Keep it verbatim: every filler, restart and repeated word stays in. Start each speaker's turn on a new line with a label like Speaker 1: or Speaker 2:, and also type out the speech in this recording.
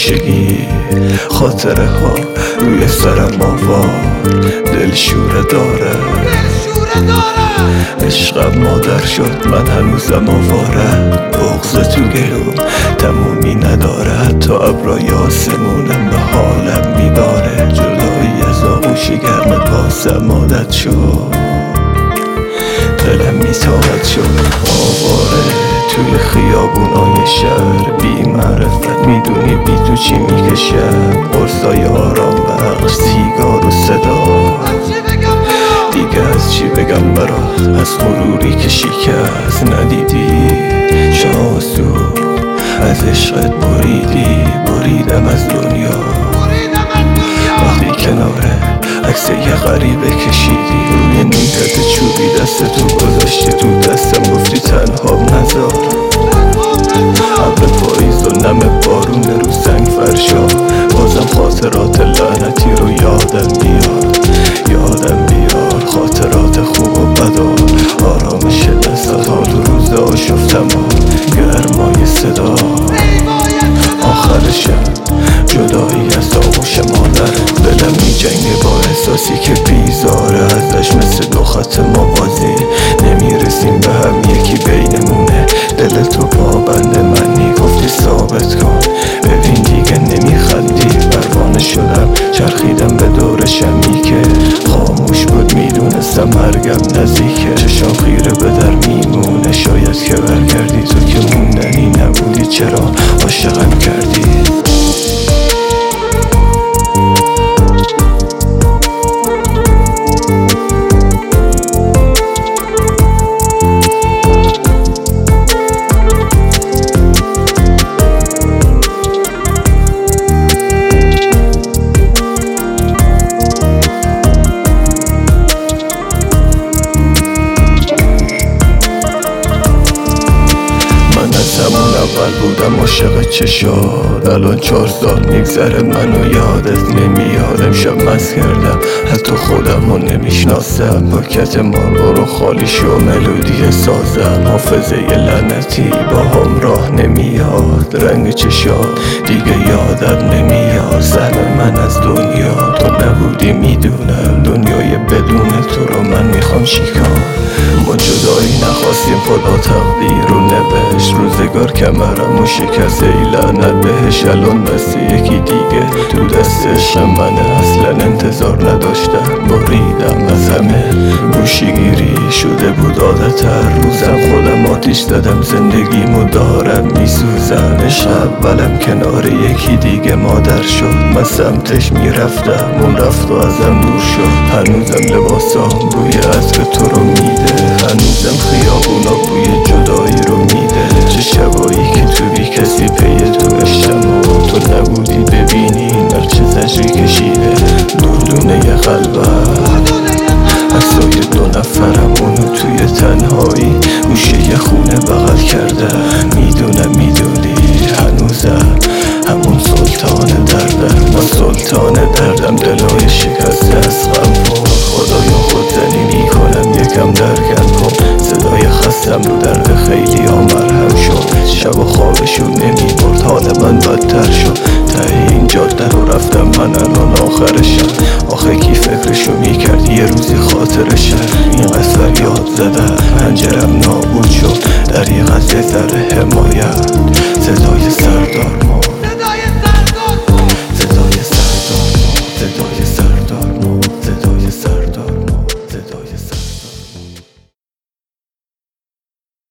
Speaker 1: گوشگی خاطره ها روی سرم آوار دل شوره داره عشقم مادر شد من هنوزم آواره بغض تو گلوم تمومی نداره حتی ابرای آسمونم به حالم میباره جدایی از آغوشی گرم پاسم عادت شد دلم میتاقت شد آواره توی خیابونای شهر بی معرفت میدونی بی تو چی میکشم قرصای آرام بخش سیگار و صدا دیگه از چی بگم برات از غروری که شکست ندیدی شاسو از عشقت بریدی بریدم از دنیا وقتی کناره عکس یه غریبه کشیدی روی نیمکت چوبی دستتو گذاشتی تو دستم گفتی تنهام نذار ابر پاییز و نم بارون رو سنگ فرشا بازم خاطرات لعنتی رو یادم بیار یادم بیار خاطرات خوب و بدا آرامش دستات ها تو روز آشفتم و گرمای صدا آخرشم جدایی از آغوش مادر دلم می جنگه با احساسی که بیزاره ازش مثل دو خط موازی نمیرسیم به هم یکی بینمونه دل تو پابند منی گفتی ثابت کن ببین دیگه نمیخندی پروانه شدم چرخیدم به دور شمی که خاموش بود میدونستم مرگم نزدیکه چشام خیره به در میمونه شاید که برگردی تو که موندنی نبودی چرا عاشقم کردی اول بودم عاشق چشات الان چهار سال میگذره منو یادت نمیاد امشب مست کردم حتی خودم رو نمیشناسم پاکت مارلو رو خالی شو ملودی سازم حافظه ی لعنتی با هم راه نمیاد رنگ چشات دیگه یادم نمیاد سهم من از دنیا تو نبودی میدونم دنیای بدون تو رو من میخوام چیکار ما جدایی نخواستیم خدا تقدیر رو نوشت روزگار کمرم و شکست ای لعنت بهش الان دست یکی دیگه تو دستش منه اصلا انتظار نداشتم بریدم از همه گوشیگیری شده بود عادت هر روزم خودم آتیش دادم زندگیمو دارم میسوزم عشق اولم کنار یکی دیگه مادر شد من سمتش میرفتم اون رفت و ازم دور شد هنوزم لباسام بوی عطر تو رو میده هنوزم خیابونا بوی جدایی رو میده چه شبایی که تو بی کسی پی تو عشقم و تو نبودی ببینی نقش زجری کشیده دردونه ی قلبم عکسای دو نفرم اونو توی تنهایی گوشه ی خونه بغل کرده میدونم میدونی هنوزم همون سلطان دردم من سلطان دردم دلای شکسته از غم پر خدایا خودزنی میکنم یکم درگم کن صدای خستم رو درد خیلی ها مرهم شد شب و خوابشون نمیبرد حال من بدتر شد ته این جاده رو رفتم من الان آخرشم آخه کی فکرشو میکرد یه روزی خاطرشم این قصر یاد زدم پنجرم نابود شد دریغ از یه ذره حمایت صدای سردار ما